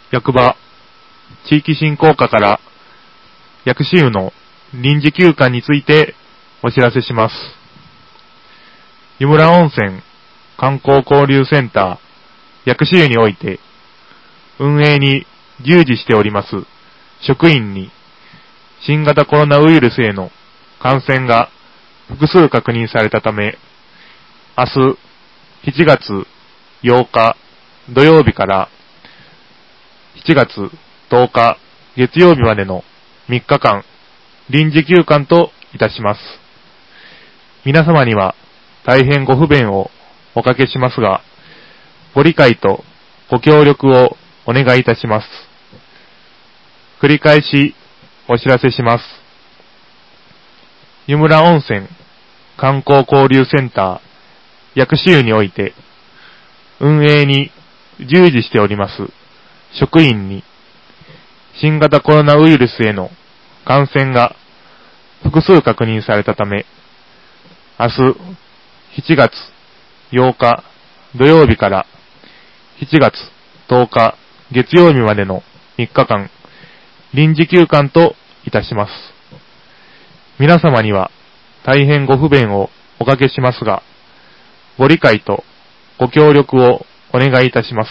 役場、地域振興課から薬師湯の臨時休館についてお知らせします。湯村温泉観光交流センター薬師湯において運営に従事しております職員に新型コロナウイルスへの感染が複数確認されたため、明日7月8日土曜日から7月10日月曜日までの3日間臨時休館といたします。皆様には大変ご不便をおかけしますが、ご理解とご協力をお願いいたします。繰り返しお知らせします。湯村温泉観光交流センター薬師湯において運営に従事しております職員に新型コロナウイルスへの感染が複数確認されたため、明日7月8日土曜日から7月10日月曜日までの3日間臨時休館といたします。皆様には大変ご不便をおかけしますが、ご理解とご協力をお願いいたします。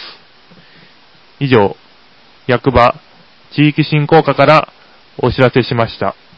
以上、役場地域振興課からお知らせしました。